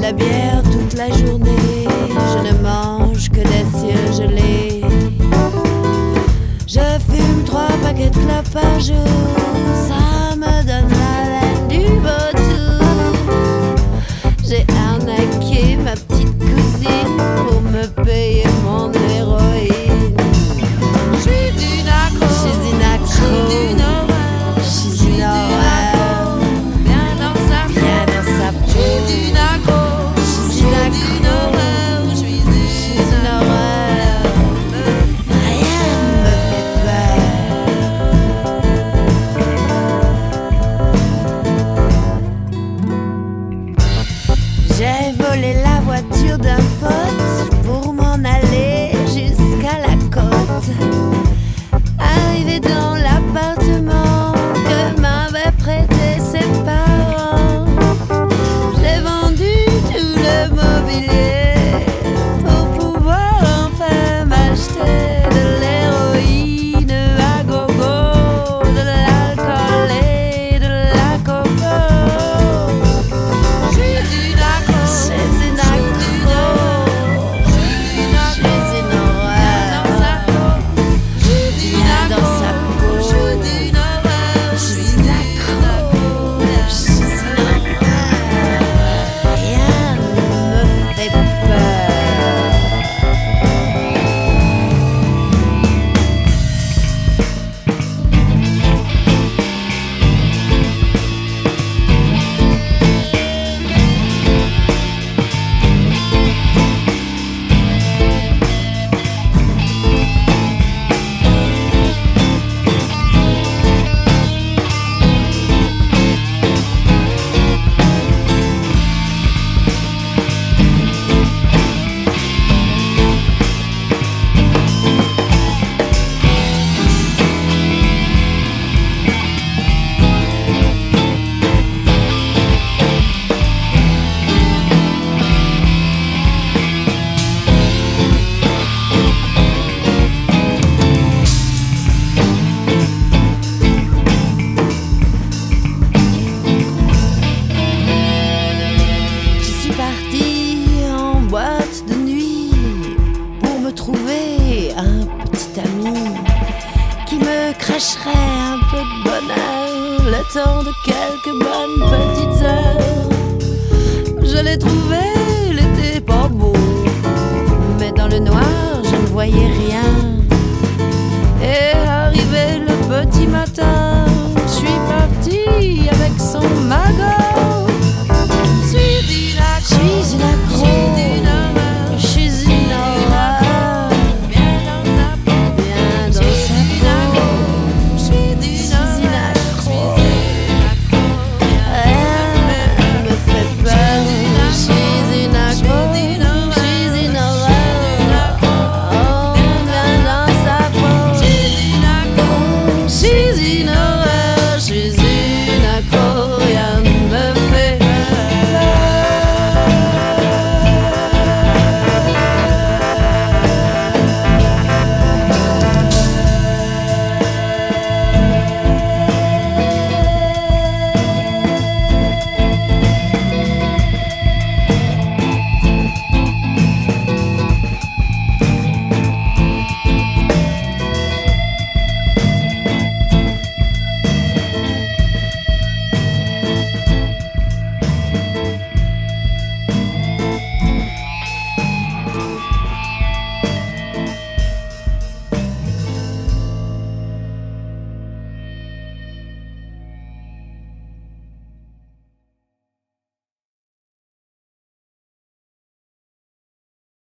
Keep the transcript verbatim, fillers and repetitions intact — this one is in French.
la bière toute la journée, je ne mange que des cieux gelés. Je fume trois paquets de clopes par jour, ça me donne la laine du vautour. J'ai arnaqué ma petite cousine pour me payer mon héroïne. Je suis une accro, je suis une accro, je suis une horreur. Viens dans sa peau, viens dans sa peau. Je suis une accro, je suis une horreur, je suis une horreur. Rien ne me fait peur. J'ai volé la voiture d'un pote pour m'en aller jusqu'à la côte. Arrivé dans l'appartement que m'avaient prêté ses parents, j'ai vendu tout le mobilier pour pouvoir enfin m'acheter de l'héroïne à gogo, de l'alcool et de la coco. Je suis une accro, je suis une accro, je suis une horreur. Viens dans sa peau, je suis une horreur. Je suis une accro, je suis une horreur. Rien ne me fait peur. Trouver un petit ami qui me cracherait un peu de bonheur, le temps de quelques bonnes petites